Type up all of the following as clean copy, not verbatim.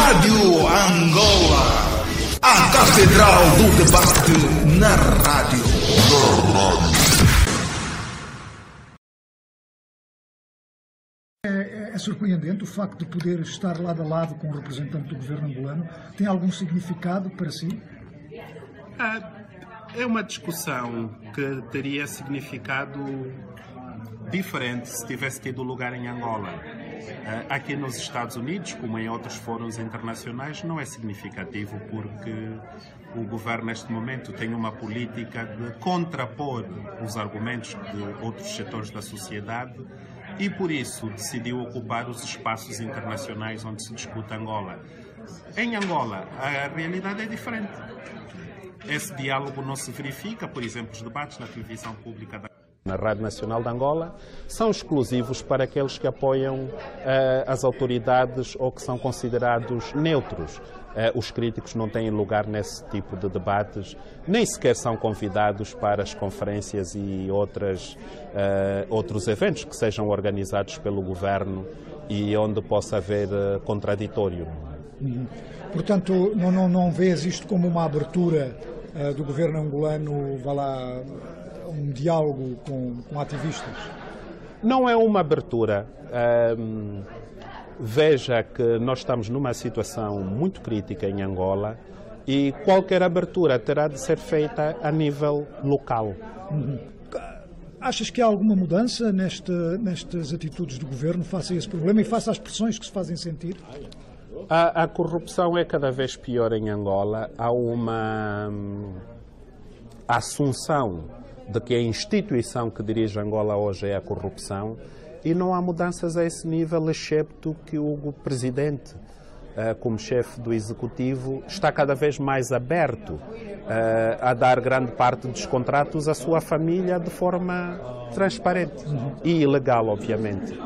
Rádio Angola, a Catedral do Debate na rádio. É surpreendente o facto de poder estar lado a lado com o representante do governo angolano. Tem algum significado para si? É uma discussão que teria significado diferente se tivesse tido lugar em Angola. Aqui nos Estados Unidos, como em outros fóruns internacionais, não é significativo porque o governo neste momento tem uma política de contrapor os argumentos de outros setores da sociedade e por isso decidiu ocupar os espaços internacionais onde se discute Angola. Em Angola, a realidade é diferente. Esse diálogo não se verifica, por exemplo, os debates na televisão pública na Rádio Nacional de Angola são exclusivos para aqueles que apoiam as autoridades ou que são considerados neutros. Os críticos não têm lugar nesse tipo de debates, nem sequer são convidados para as conferências e outros eventos que sejam organizados pelo governo e onde possa haver contraditório. Portanto, não vês isto como uma abertura do governo angolano, vá lá, um diálogo com ativistas? Não é uma abertura. Veja que nós estamos numa situação muito crítica em Angola e qualquer abertura terá de ser feita a nível local. Achas que há alguma mudança nestas atitudes do governo face a esse problema e face às pressões que se fazem sentir? A corrupção é cada vez pior em Angola. Há uma assunção de que a instituição que dirige Angola hoje é a corrupção e não há mudanças a esse nível, excepto que o presidente, como chefe do executivo, está cada vez mais aberto a dar grande parte dos contratos à sua família de forma transparente e ilegal, obviamente.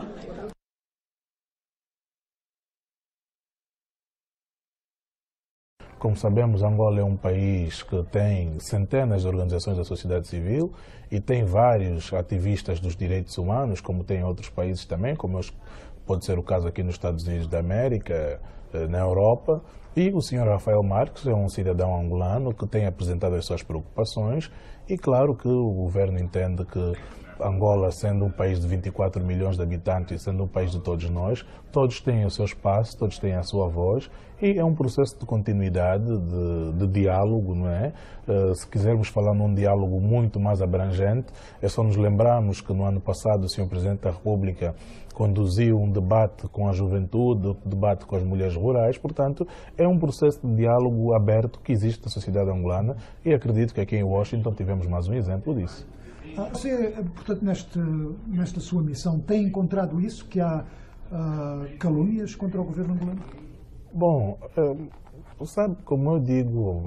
Como sabemos, Angola é um país que tem centenas de organizações da sociedade civil e tem vários ativistas dos direitos humanos, como tem em outros países também, como pode ser o caso aqui nos Estados Unidos da América, na Europa. E o Sr. Rafael Marques é um cidadão angolano que tem apresentado as suas preocupações e claro que o governo entende que Angola, sendo um país de 24 milhões de habitantes e sendo um país de todos nós, todos têm o seu espaço, todos têm a sua voz e é um processo de continuidade, de diálogo, não é? Se quisermos falar num diálogo muito mais abrangente, é só nos lembrarmos que no ano passado o Sr. Presidente da República conduziu um debate com a juventude, um debate com as mulheres rurais, portanto, é um processo de diálogo aberto que existe na sociedade angolana e acredito que aqui em Washington tivemos mais um exemplo disso. Você, portanto, nesta sua missão, tem encontrado isso, que há calúnias contra o governo angolano? Bom, sabe, como eu digo,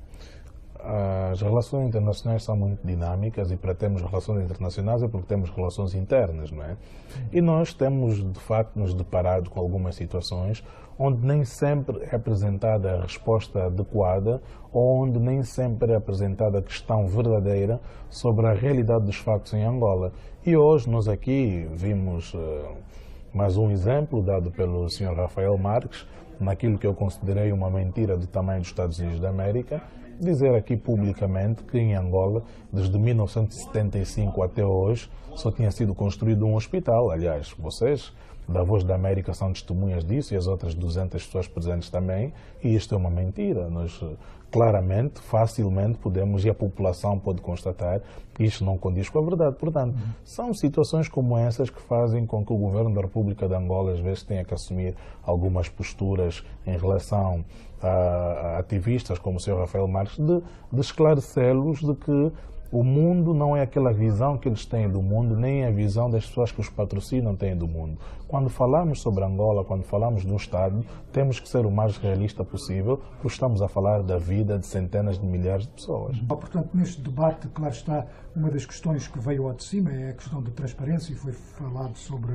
as relações internacionais são muito dinâmicas e para termos relações internacionais é porque temos relações internas, não é? E nós temos, de facto, nos deparado com algumas situações onde nem sempre é apresentada a resposta adequada ou onde nem sempre é apresentada a questão verdadeira sobre a realidade dos factos em Angola. E hoje nós aqui vimos mais um exemplo dado pelo Sr. Rafael Marques, naquilo que eu considerei uma mentira do tamanho dos Estados Unidos da América, dizer aqui publicamente que em Angola, desde 1975 até hoje, só tinha sido construído um hospital. Aliás, vocês da Voz da América são testemunhas disso e as outras 200 pessoas presentes também, e isto é uma mentira. Nós claramente, facilmente podemos, e a população pode constatar, que isto não condiz com a verdade. Portanto, são situações como essas que fazem com que o governo da República de Angola às vezes tenha que assumir algumas posturas em relação a ativistas como o Sr. Rafael Marques, de esclarecê-los de que o mundo não é aquela visão que eles têm do mundo, nem a visão das pessoas que os patrocinam têm do mundo. Quando falamos sobre Angola, quando falamos do Estado, temos que ser o mais realista possível, porque estamos a falar da vida de centenas de milhares de pessoas. Portanto, neste debate, claro está, uma das questões que veio ao de cima é a questão da transparência e foi falado sobre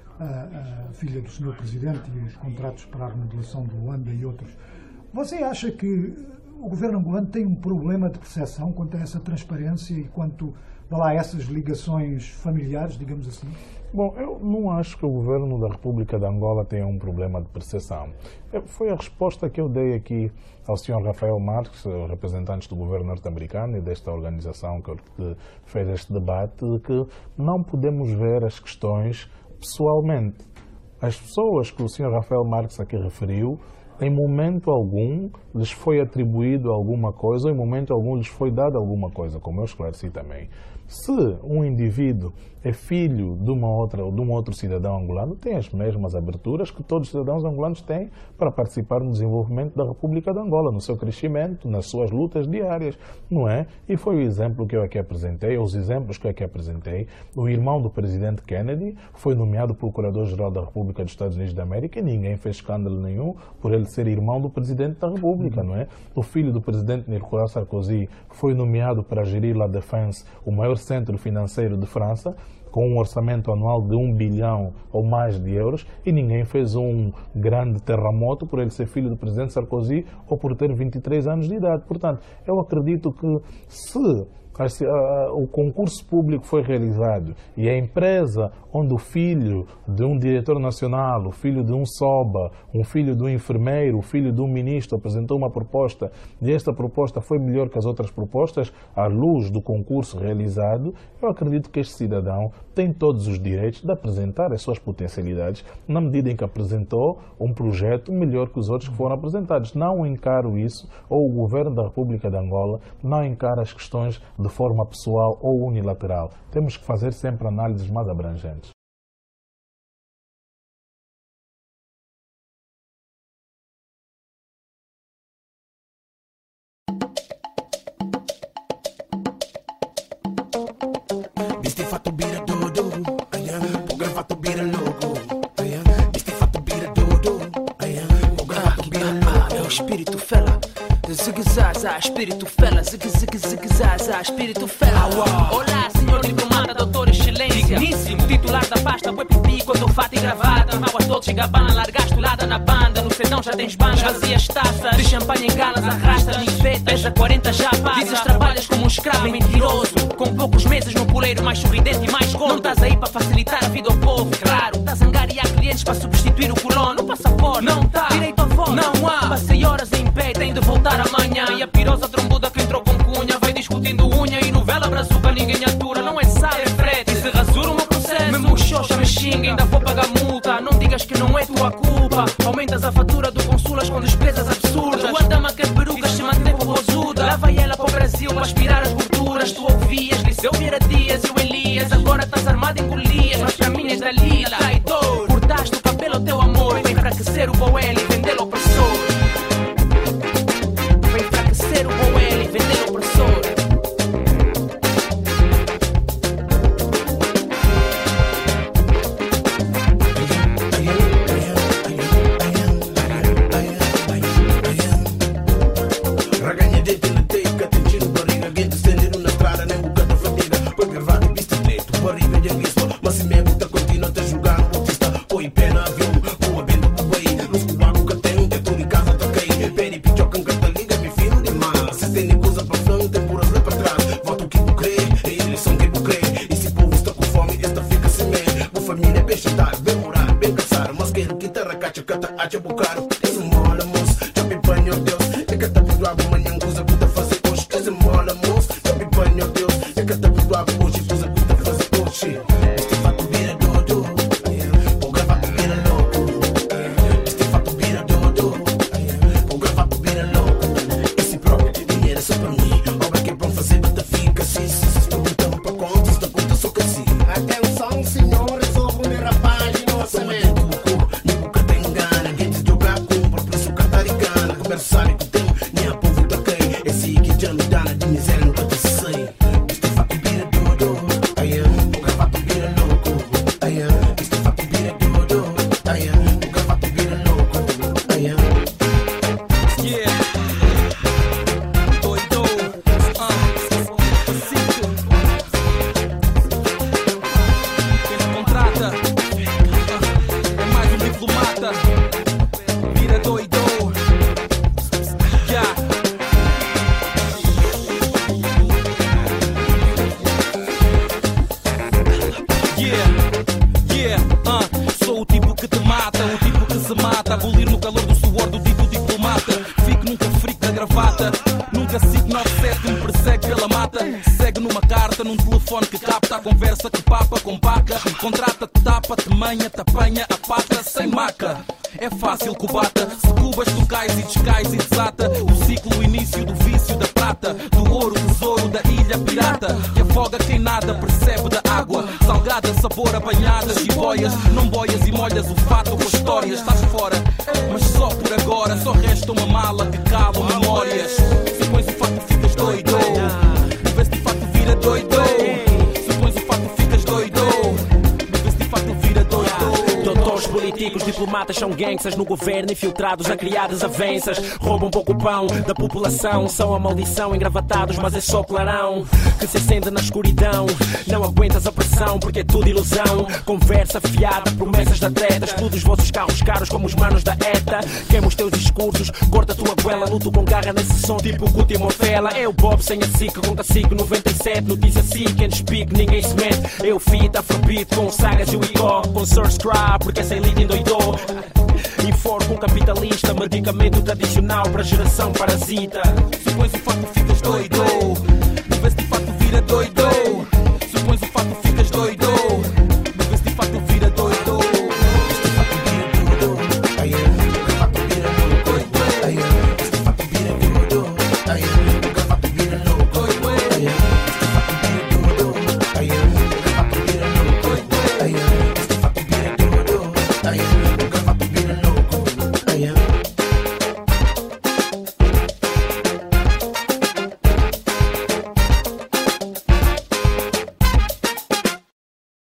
a filha do Sr. Presidente e os contratos para a remodelação de Luanda e outros. Você acha que o governo angolano tem um problema de percepção quanto a essa transparência e quanto a essas ligações familiares, digamos assim? Bom, eu não acho que o governo da República de Angola tenha um problema de percepção. Foi a resposta que eu dei aqui ao Sr. Rafael Marques, representantes do governo norte-americano e desta organização que fez este debate, de que não podemos ver as questões pessoalmente. As pessoas que o Sr. Rafael Marques aqui referiu, em momento algum lhes foi atribuído alguma coisa, ou em momento algum lhes foi dada alguma coisa, como eu esclareci também. Se um indivíduo é filho de um outro cidadão angolano, tem as mesmas aberturas que todos os cidadãos angolanos têm para participar no desenvolvimento da República de Angola, no seu crescimento, nas suas lutas diárias, não é? E foi o exemplo que eu aqui apresentei, os exemplos que eu aqui apresentei. O irmão do presidente Kennedy foi nomeado Procurador-Geral da República dos Estados Unidos da América e ninguém fez escândalo nenhum por ele ser irmão do presidente da República, não é? O filho do presidente Nicolas Sarkozy foi nomeado para gerir La Défense, o maior centro financeiro de França, com um orçamento anual de 1 bilhão ou mais de euros, e ninguém fez um grande terremoto por ele ser filho do presidente Sarkozy ou por ter 23 anos de idade. Portanto, eu acredito que se o concurso público foi realizado e a empresa onde o filho de um diretor nacional, o filho de um SOBA, um filho de um enfermeiro, o filho de um ministro apresentou uma proposta e esta proposta foi melhor que as outras propostas, à luz do concurso realizado, eu acredito que este cidadão tem todos os direitos de apresentar as suas potencialidades na medida em que apresentou um projeto melhor que os outros que foram apresentados. Não encaro isso, ou o governo da República de Angola não encara as questões de forma pessoal ou unilateral. Temos que fazer sempre análises mais abrangentes. Viste fatto bira dodo, o gravato bira logo. Viste fatto bira dodo, o gravato bira logo. É o espírito fela. Zigue-zaza, espírito fela, zigue-zigue-zigue-zaza, espírito fela. Olá, senhor diplomata, doutor excelência, digníssimo, titular da pasta, web pipi, quando fato e gravata. Mágoas Dolce Gabbana, largaste lada na banda. No sertão já tens bandas, vazias taças de champanhe em galas, arrasta niveta, pesa 40 já passa. Dizes trabalhas como um escravo mentiroso, com poucos meses no poleiro, mais sorridente e mais gordo. Não estás aí para facilitar a vida ao povo, claro. Estás a angariar clientes para substituir o colono, o passaporte não tá, direito a voto não há. Passei horas em pé, tem de voltar amanhã. E a pirosa trombuda que entrou com cunha vai discutindo unha e novela brazuca ninguém atura. Não é sábio, é frete, e se rasura o meu processo me murchocha, me xinga, ainda vou pagar multa. Não digas que não é tua culpa, aumentas a fatura do consulas com despesas absurdas. Tua dama que perucas se mantém popozuda, leva ela para o Brasil para aspirar as gorduras. Tu ouvias, Liceu Vieira Dias e o Elias, agora estás armado em Golias, mas para mim és Dalila. Traidor, cortaste o cabelo ao teu amor, vem enfraquecer o Boel e vendê-lo ao opressor. Ser o Boel e vender o opressor. Raganha de teleteca, tem tiro barriga, guente estendido na estrada, nem boca da fadiga. Põe gravado e viste preto, barriga de abismo, mas se mesmo tá continua a jogar no autista. Põe pé no avião, com a benda do boi, nos cubacos que tem, dentro de casa tá caí. Peri pichoca, encanta liga, me filho de mal. Se tem coisa para frente, tem puras lá para trás. Voto que tu crê, é eleição que tu crê. E se o povo está com fome, esta fica sem medo. A família é bem chantar, bem morar, bem caçar. Mas quero que te arracacha, cata, acha bucaro. Esse mola, moço, já me banho, Deus. É que tá perdoado, amanhã, coisa que tá fazer hoje. Esse mola, moço, já me banho, Deus. É que tá perdoado, hoje, coisa que tá fazer hoje. Este fato vira dodo, o gravado vira louco. Este fato vira dodo, o gravado vira louco. Esse próprio dinheiro é só para mim. Obra que vão fazer, bata fica assim. Se vocês perguntam para contas, da conta só que assim. Atenção, senhores, sou vulnerável e não orçamento. Nunca tem gana, quem te jogar compra, por isso cataricana. Conversa sabe que tem, nem a povo tá quem. Esse que já me dá de miséria, nunca te sei. Este fato vira dodo, o gravado vira louco. Este fato vira dodo, o gravado vira louco. Yeah. Doido, cinco. Quem te contrata é mais um diplomata. Vira doido, yeah. mata. Abolir no calor do suor do dito diplomata. Fique nunca frico da gravata. Nunca 597 me persegue pela mata. Segue numa carta, num telefone que capta a conversa que papa com paca. Contrata-te, tapa-te, manha, te apanha a pata sem maca. É fácil cubata, se cubas tu cais e descais e desata o ciclo, o início do vício da prata, do ouro, tesouro da ilha pirata, que afoga quem nada percebe da água, salgada, sabor a banhadas e boias, não boias e molhas o fato com histórias, estás fora, mas só por agora, só resta uma mala que cala memórias, se pões o facto ficas doido, vê se de facto vira doido, se pões o facto ficas doido, vê se de facto vira doido. Doutores políticos, diplomatas são gangsters no governo, infiltrados a criar desavenças. Roubam pouco pão da população, são a maldição, engravatados, mas é só clarão que se acende na escuridão. Não aguentas a pressão, porque é tudo ilusão. Conversa fiada, promessas da treta. Explode os vossos carros caros como os manos da ETA. Queima os teus discursos, corta a tua goela. Luto com garra nesse som, tipo Guti Morfela. Eu Bob sem a SIC, com cacique 97. Notícia SIC, and speak, ninguém se mete. Eu fita, afrobeat, com sagas e o icó. Com Source Cry, porque essa elite endoidou. Enforco um capitalista, medicamento tradicional para geração parasita. Se pões o facto ficas doido.